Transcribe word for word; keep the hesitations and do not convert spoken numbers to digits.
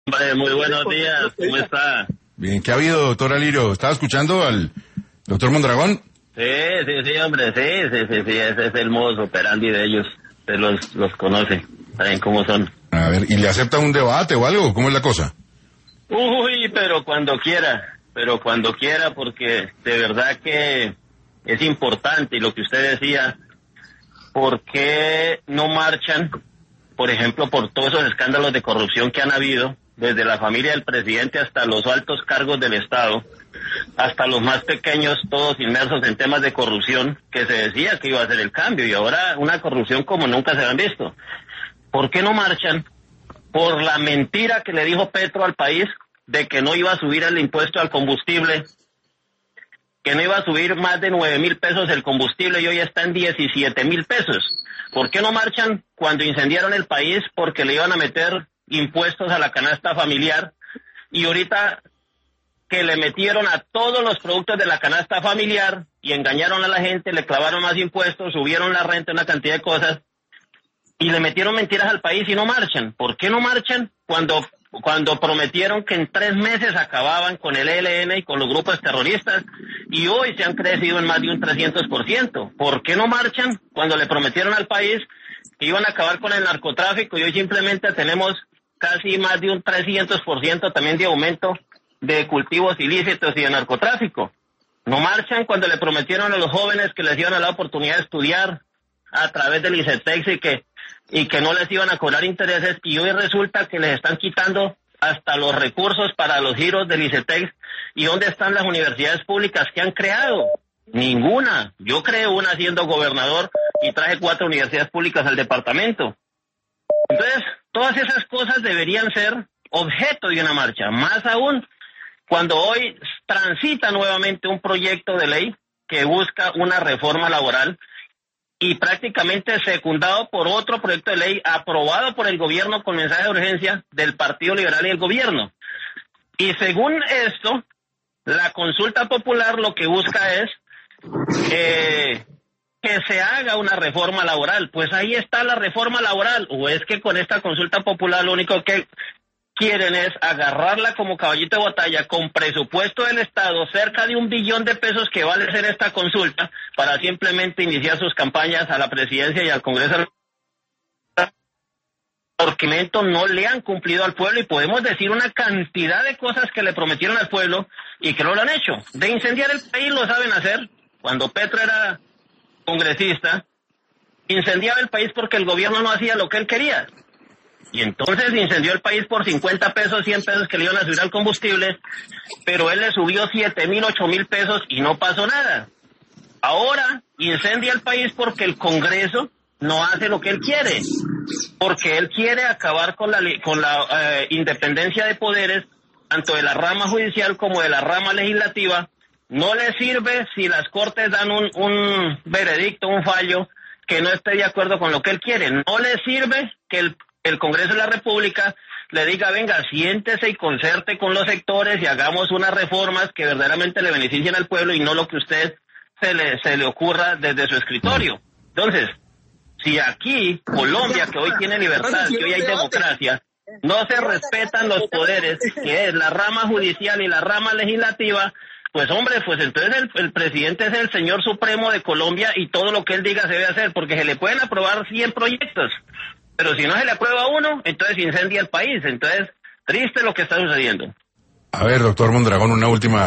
Hombre, muy buenos días, ¿cómo está? Bien, ¿qué ha habido, doctor Alirio? ¿Estaba escuchando al doctor Mondragón? Sí, sí, sí, hombre, sí, sí, sí, sí, ese es el modus operandi de ellos, usted los, los conoce, saben cómo son. A ver, ¿y le acepta un debate o algo? ¿Cómo es la cosa? Uy, pero cuando quiera, pero cuando quiera, porque de verdad que es importante, y lo que usted decía, ¿por qué no marchan, por ejemplo, por todos esos escándalos de corrupción que han habido, desde la familia del presidente hasta los altos cargos del Estado, hasta los más pequeños, todos inmersos en temas de corrupción, que se decía que iba a ser el cambio, y ahora una corrupción como nunca se han visto? ¿Por qué no marchan por la mentira que le dijo Petro al país de que no iba a subir el impuesto al combustible, que no iba a subir más de nueve mil pesos el combustible y hoy está en diecisiete mil pesos? ¿Por qué no marchan cuando incendiaron el país porque le iban a meter impuestos a la canasta familiar, y ahorita que le metieron a todos los productos de la canasta familiar y engañaron a la gente, le clavaron más impuestos, subieron la renta, una cantidad de cosas, y le metieron mentiras al país y no marchan? ¿Por qué no marchan cuando cuando prometieron que en tres meses acababan con el E L N y con los grupos terroristas, y hoy se han crecido en más de un trescientos por ciento? ¿Por qué no marchan cuando le prometieron al país que iban a acabar con el narcotráfico y hoy simplemente tenemos casi más de un trescientos por ciento también de aumento de cultivos ilícitos y de narcotráfico? ¿No marchan cuando le prometieron a los jóvenes que les iban a dar la oportunidad de estudiar a través del ICETEX y que y que no les iban a cobrar intereses, y hoy resulta que les están quitando hasta los recursos para los giros del ICETEX? ¿Y dónde están las universidades públicas que han creado? Ninguna. Yo creé una siendo gobernador y traje cuatro universidades públicas al departamento. Entonces, todas esas cosas deberían ser objeto de una marcha, más aún cuando hoy transita nuevamente un proyecto de ley que busca una reforma laboral y prácticamente secundado por otro proyecto de ley aprobado por el gobierno con mensaje de urgencia del Partido Liberal y el gobierno. Y según esto, la consulta popular lo que busca es eh, que se haga una reforma laboral. Pues ahí está la reforma laboral. ¿O es que con esta consulta popular lo único que quieren es agarrarla como caballito de batalla con presupuesto del Estado, cerca de un billón de pesos que vale hacer esta consulta, para simplemente iniciar sus campañas a la presidencia y al Congreso? Porque no le han cumplido al pueblo, y podemos decir una cantidad de cosas que le prometieron al pueblo y que no lo han hecho. De incendiar el país lo saben hacer. Cuando Petro era congresista, incendiaba el país porque el gobierno no hacía lo que él quería. Y entonces incendió el país por cincuenta pesos, cien pesos que le iban a subir al combustible, pero él le subió siete mil, ocho mil pesos y no pasó nada. Ahora incendia el país porque el Congreso no hace lo que él quiere, porque él quiere acabar con la con la eh, independencia de poderes, tanto de la rama judicial como de la rama legislativa. No le sirve si las Cortes dan un, un veredicto, un fallo que no esté de acuerdo con lo que él quiere. No le sirve que el el Congreso de la República le diga, venga, siéntese y concerte con los sectores y hagamos unas reformas que verdaderamente le beneficien al pueblo, y no lo que usted se le, se le ocurra desde su escritorio. Entonces, si aquí, Colombia, que hoy tiene libertad, que hoy hay democracia, no se respetan los poderes, que es la rama judicial y la rama legislativa, pues hombre, pues entonces el, el presidente es el señor supremo de Colombia y todo lo que él diga se debe hacer, porque se le pueden aprobar cien proyectos, pero si no se le aprueba uno, entonces incendia el país. Entonces, triste lo que está sucediendo. A ver, doctor Mondragón, una última